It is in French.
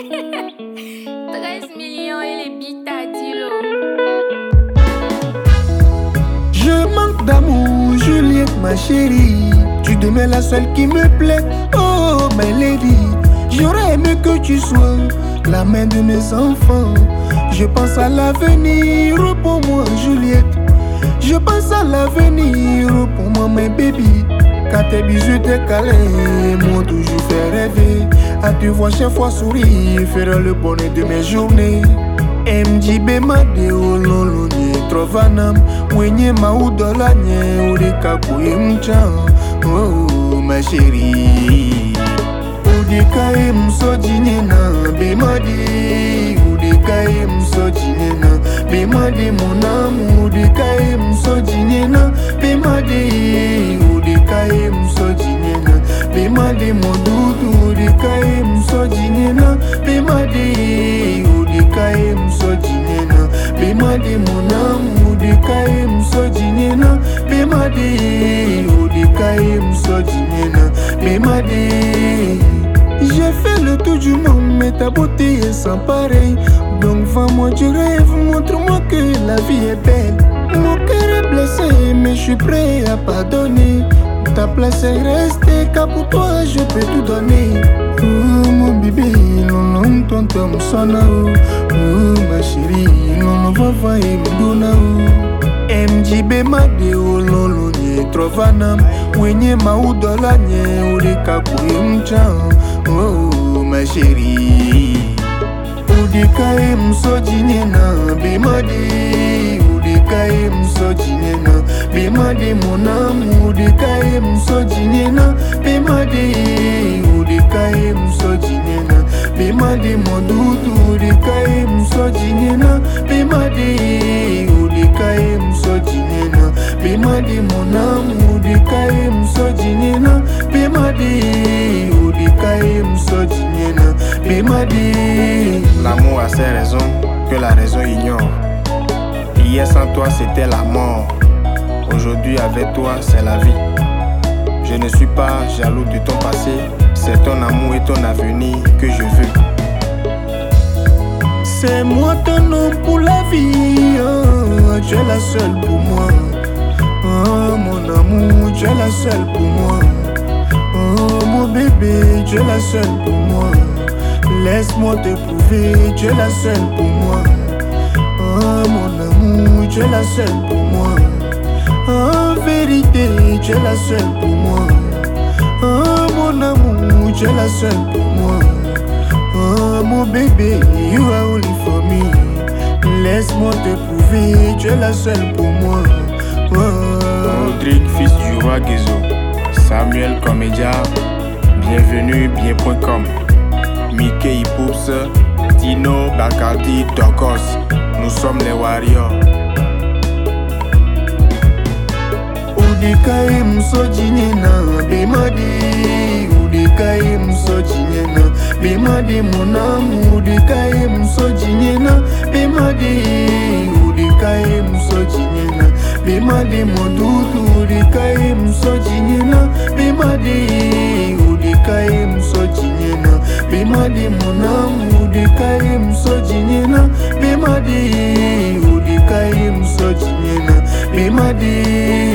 13 millions et les bits Tadilo. Je manque d'amour, Juliette, ma chérie. Tu demeures la seule qui me plaît, oh my lady. J'aurais aimé que tu sois la mère de mes enfants. Je pense à l'avenir pour moi, Juliette. Je pense à l'avenir pour moi, my baby. Quand tes bisous, tes câlins m'ont toujours fait rêver. À te voir chaque fois sourire, faire le bonheur de mes journées. MJB made ololo nye trovanam mwenye maudola nye urikakuye mchan. Oh ma chérie, udikaye msojinena bimadi, udikaye msojinena bimadi monamu, udikaye msojinena bimadi, udikaye msojinena bimadi modudu, udikaye msojinena bimadi, udikaye msojinena bimadi monamu, udikaye msojinena bimadi, udikaye msojinena bimadi. J'ai fait le tour du monde, mais ta beauté est sans pareil. Donc vends-moi du rêve, montre-moi que la vie est belle. Mon cœur est blessé, mais je suis prêt à pardonner. Ta place est restée, car pour toi je peux tout donner. Oh mon bébé, non non tonton msona. Oh ma chérie, non non vava et mduna. MJB made ololo nye trovanam mwenye maudola nye urikakuye mchan. Oh ma chérie, udikaye msojinena bimadi, udikaye msojinena bimadi monamu, udikaye msojinena bimadi, udikaye msojinena bimadi modudu, udikaye msojinena bimadi, udikaye msojinena bimadi monamu, udikaye msojinena bimadi, udikaye msojinena bimadi. L'amour a ses raisons que la raison ignore. Hier sans toi c'était la mort. Aujourd'hui avec toi c'est la vie. Je ne suis pas jaloux de ton passé. C'est ton amour et ton avenir que je veux. C'est moi ton homme pour la vie, oh, tu es la seule pour moi. Oh mon amour, tu es la seule pour moi. Oh mon bébé, tu es la seule pour moi. Laisse-moi te prouver, tu es la seule pour moi. Oh mon amour, tu es la seule pour moi. En vérité, tu es la seule pour moi. Oh mon amour, tu es la seule pour moi. Oh mon bébé, you are only for me. Laisse-moi te prouver, tu es la seule pour moi. Oh. Rodrigue, fils du roi Guézo. Samuel Comédia. Bienvenue, bien.com. Mickey Poups, Tino, Bacardi, Dokos. Nous sommes les warriors. Udikaye msojinena bimadi, udikaye msojinena bimadi monamu, udikaye msojinena bimadi, udikaye msojinena bimadi modudu, udikaye msojinena bimadi, udikaye msojinena bimadi monamu, udikaye msojinena bimadi, udikaye msojinena bimadi.